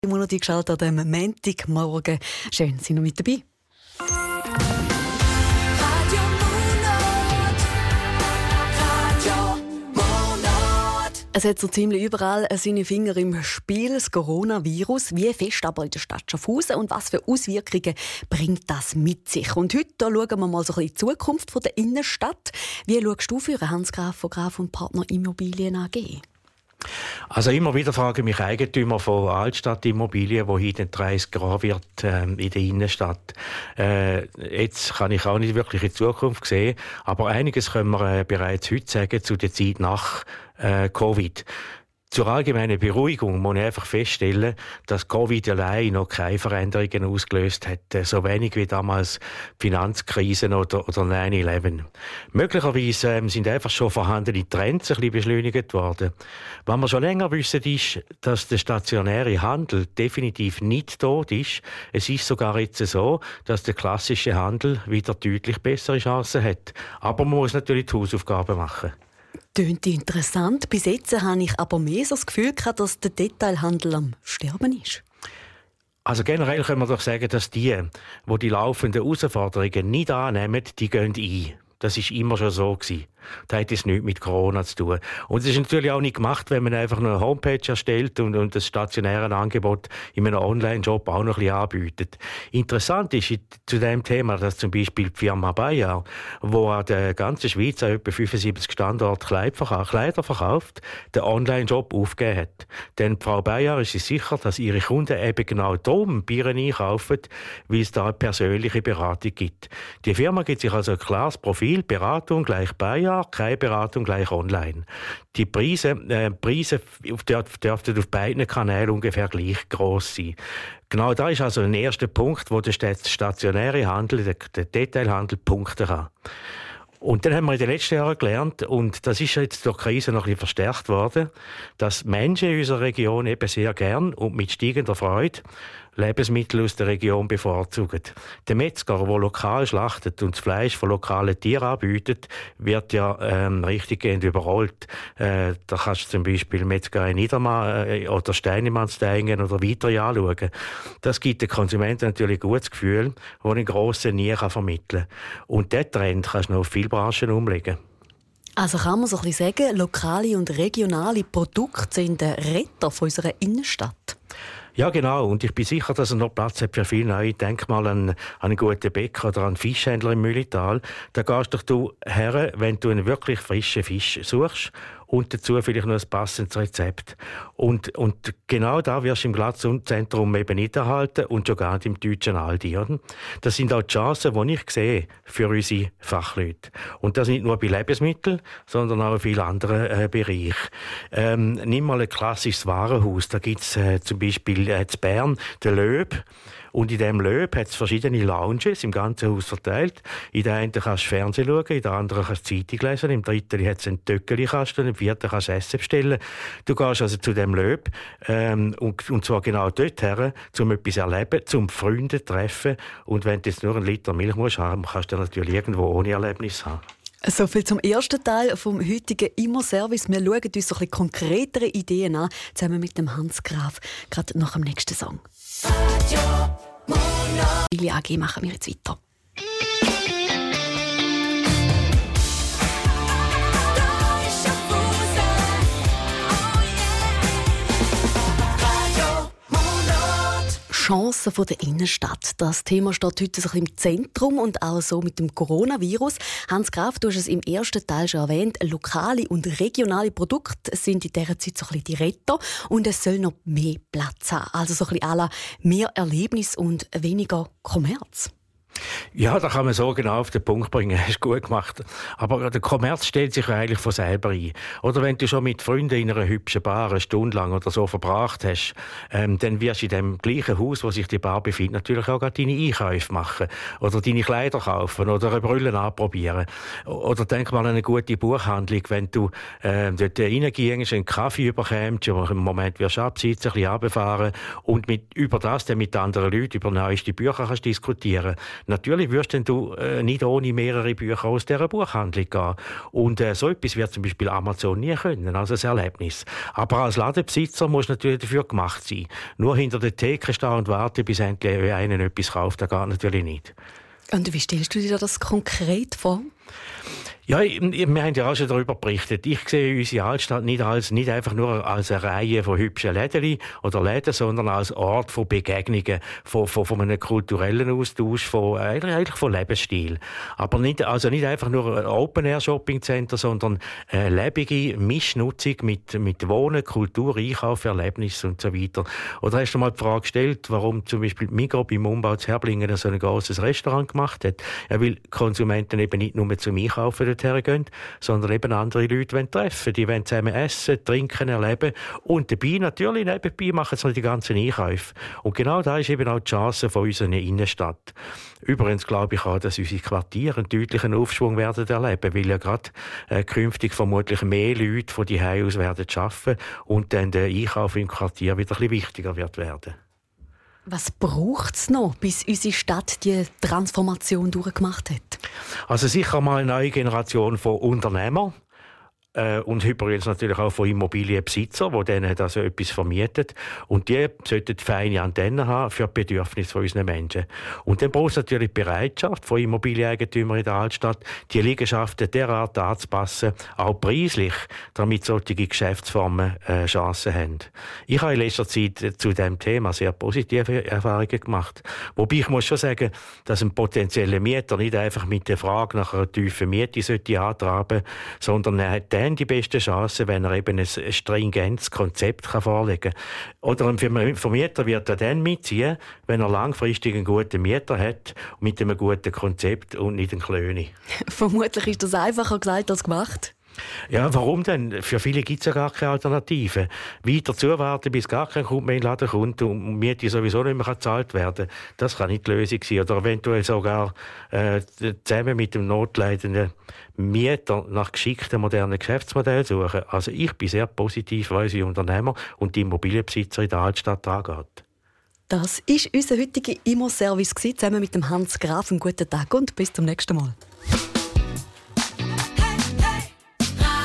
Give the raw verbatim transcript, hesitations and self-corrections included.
Monat eingeschaltet am Montagmorgen. Schön, sind Sie mit dabei. Es hat so ziemlich überall seine Finger im Spiel, das Coronavirus. Wie fest aber in der Stadt Schaffhausen und was für Auswirkungen bringt das mit sich? Und heute da schauen wir mal so ein bisschen in die Zukunft der Innenstadt. Wie schaust du für Hans Graf von Graf und Partner Immobilien A G? Also immer wieder fragen mich Eigentümer von Altstadtimmobilien, wo heute dreißig Jahre wird äh, in der Innenstadt. Äh, jetzt kann ich auch nicht wirklich in die Zukunft sehen, aber einiges können wir äh, bereits heute sagen zu der Zeit nach äh, Covid. Zur allgemeinen Beruhigung muss ich einfach feststellen, dass Covid allein noch keine Veränderungen ausgelöst hat, so wenig wie damals die Finanzkrisen oder, oder neun elf. Möglicherweise ähm, sind einfach schon vorhandene Trends ein bisschen beschleunigt worden. Was wir schon länger wissen, ist, dass der stationäre Handel definitiv nicht tot ist. Es ist sogar jetzt so, dass der klassische Handel wieder deutlich bessere Chancen hat. Aber man muss natürlich die Hausaufgaben machen. Tönt interessant. Bis jetzt habe ich aber mehr so das Gefühl gehabt, dass der Detailhandel am Sterben ist. Also generell können wir doch sagen, dass die, die die laufenden Herausforderungen nicht annehmen, die gehen ein. Das war immer schon so gewesen. Das hat jetzt nichts mit Corona zu tun. Und es ist natürlich auch nicht gemacht, wenn man einfach eine Homepage erstellt und, und das stationäre Angebot in einem Online-Shop auch noch ein bisschen anbietet. Interessant ist zu diesem Thema, dass zum Beispiel die Firma Bayer, die an der ganzen Schweiz an etwa fünfundsiebzig Standorten Kleider verkauft, den Online-Shop aufgegeben hat. Denn Frau Bayer ist sich sicher, dass ihre Kunden eben genau darum Bieren einkaufen, weil es da eine persönliche Beratung gibt. Die Firma gibt sich also ein klares Profil, Beratung gleich Bayer, keine Beratung gleich online. Die Preise, äh, Preise dürften auf beiden Kanälen ungefähr gleich gross sein. Genau da ist also ein erster Punkt, wo der stationäre Handel, der, der Detailhandel punkten kann. Und dann haben wir in den letzten Jahren gelernt, und das ist jetzt durch die Krise noch ein bisschen verstärkt worden, dass Menschen in unserer Region eben sehr gern und mit steigender Freude Lebensmittel aus der Region bevorzugen. Der Metzger, der lokal schlachtet und das Fleisch von lokalen Tieren anbietet, wird ja ähm, richtiggehend überrollt. Äh, da kannst du zum Beispiel Metzgerei Niedermann äh, oder Steinemannsdeingen oder weiter anschauen. Das gibt den Konsumenten natürlich ein gutes Gefühl, das einen grossen nie vermitteln kann. Und diesen Trend kannst du noch auf viele Branchen umlegen. Also kann man so ein bisschen sagen, lokale und regionale Produkte sind der Retter von unserer Innenstadt? Ja, genau. Und ich bin sicher, dass er noch Platz hat für viele neue Denkmale an, an einen guten Bäcker oder an einen Fischhändler im Mühlital. Da gehst doch du her, wenn du einen wirklich frischen Fisch suchst und dazu vielleicht noch ein passendes Rezept. Und, und genau da wirst du im Glattzentrum eben nicht erhalten und schon gar nicht im deutschen Aldi. Oder? Das sind auch die Chancen, die ich sehe für unsere Fachleute. Und das nicht nur bei Lebensmitteln, sondern auch in vielen anderen äh, Bereichen. Ähm, nimm mal ein klassisches Warenhaus. Da gibt es äh, zum Beispiel äh, in Bern den Löb. Und in diesem Löb hat es verschiedene Lounges im ganzen Haus verteilt. In der einen kannst du Fernsehen schauen, in der anderen kannst du Zeitung lesen, im dritten hat es einen Töckeli-Kasten, im vierten kannst du Essen bestellen. Du gehst also zu dem Löb, ähm, und, und zwar genau dort her, um etwas zu erleben, zum Freunde treffen. Und wenn du jetzt nur einen Liter Milch musst haben, kannst du natürlich irgendwo ohne Erlebnis haben. So viel zum ersten Teil vom heutigen Immer-Service. Wir schauen uns so ein bisschen konkretere Ideen an, zusammen mit dem Hans Graf, gerade nach dem nächsten Song. Immobilien A G machen wir jetzt weiter. Chancen von der Innenstadt. Das Thema steht heute so ein bisschen im Zentrum und auch so mit dem Coronavirus. Hans Graf, du hast es im ersten Teil schon erwähnt, lokale und regionale Produkte sind in dieser Zeit so ein bisschen die Retter und es soll noch mehr Platz haben. Also so ein bisschen à la mehr Erlebnis und weniger Kommerz. Ja, da kann man so genau auf den Punkt bringen. Hast du gut gemacht. Aber der Kommerz stellt sich eigentlich von selber ein. Oder wenn du schon mit Freunden in einer hübschen Bar eine Stunde lang oder so verbracht hast, ähm, dann wirst du in dem gleichen Haus, wo sich die Bar befindet, natürlich auch gerade deine Einkäufe machen. Oder deine Kleider kaufen oder eine Brille anprobieren. Oder denk mal an eine gute Buchhandlung, wenn du äh, dort reingehst, einen Kaffee überkommst, aber im Moment wirst du absitzen, ein bisschen runterfahren und mit, über das dann mit anderen Leuten über neueste Bücher kannst diskutieren. natürlich wirst du äh, nicht ohne mehrere Bücher aus dieser Buchhandlung gehen. Und äh, so etwas wird zum Beispiel Amazon nie können, also ein Erlebnis. Aber als Ladenbesitzer musst du natürlich dafür gemacht sein. Nur hinter der Theke stehen und warten, bis endlich einer etwas kauft, das geht natürlich nicht. Und wie stellst du dir das konkret vor? Ja, wir haben ja auch schon darüber berichtet. Ich sehe unsere Altstadt nicht, als, nicht einfach nur als eine Reihe von hübschen Läden oder Läden, sondern als Ort von Begegnungen, von, von, von einem kulturellen Austausch, von, eigentlich von Lebensstil. Aber nicht, also nicht einfach nur ein Open-Air-Shopping-Center, sondern eine lebende Mischnutzung mit, mit Wohnen, Kultur, Einkauf, Erlebnis und so weiter. Oder hast du mal die Frage gestellt, warum zum Beispiel Migros beim Umbau zu Herblingen so ein grosses Restaurant gemacht hat? Ja, weil Konsumenten eben nicht nur zum Einkaufen dorthin gehen, sondern eben andere Leute wollen treffen. Die wollen zusammen essen, trinken, erleben und dabei natürlich nebenbei machen sie noch die ganzen Einkäufe. Und genau da ist eben auch die Chance von unserer Innenstadt. Übrigens glaube ich auch, dass unsere Quartiere einen deutlichen Aufschwung werden erleben, weil ja gerade äh, künftig vermutlich mehr Leute von die Hause aus werden arbeiten und dann der Einkauf im Quartier wieder ein bisschen wichtiger wird werden. Was braucht es noch, bis unsere Stadt die Transformation durchgemacht hat? Also sicher mal eine neue Generation von Unternehmern. Äh, und übrigens natürlich auch von Immobilienbesitzern, die denen also etwas vermieten. Und die sollten feine Antennen haben für die Bedürfnisse unserer Menschen. Und dann braucht es natürlich die Bereitschaft von Immobilieneigentümern in der Altstadt, die Liegenschaften derart anzupassen, auch preislich, damit solche Geschäftsformen äh, Chancen haben. Ich habe in letzter Zeit zu diesem Thema sehr positive Erfahrungen gemacht. Wobei ich muss schon sagen, dass ein potenzieller Mieter nicht einfach mit der Frage nach einer tiefen Miete sollte antraben, sondern er hat dann die beste Chance, wenn er eben ein stringentes Konzept vorlegen kann. Oder ein Vermieter wird er dann mitziehen, wenn er langfristig einen guten Mieter hat, mit einem guten Konzept und nicht einen Klöni. Vermutlich ist das einfacher gesagt als gemacht. Ja, warum denn? Für viele gibt es ja gar keine Alternative. Weiter zuwarten, bis gar kein Kunde mehr in den Laden kommt und Miete sowieso nicht mehr gezahlt werden kann, das kann nicht die Lösung sein. Oder eventuell sogar äh, zusammen mit dem notleidenden Mieter nach geschickten modernen Geschäftsmodellen suchen. Also ich bin sehr positiv, weil unsere Unternehmer und die Immobilienbesitzer in der Altstadt angeht. Das war unser heutiger Immo-Service zusammen mit dem Hans Graf. Einen guten Tag und bis zum nächsten Mal.